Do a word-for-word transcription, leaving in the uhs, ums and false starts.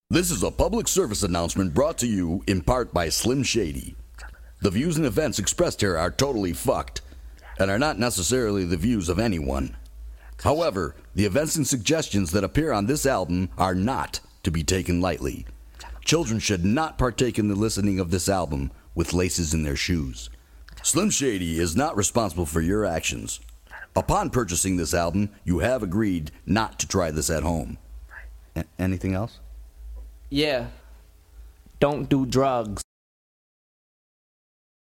This is a public service announcement brought to you in part by Slim Shady. The views and events expressed here are totally fucked and are not necessarily the views of anyone. However, the events and suggestions that appear on this album are not to be taken lightly. Children should not partake in the listening of this album with laces in their shoes. Slim Shady is not responsible for your actions. Upon purchasing this album, you have agreed not to try this at home. A- anything else? Yeah. Don't do drugs.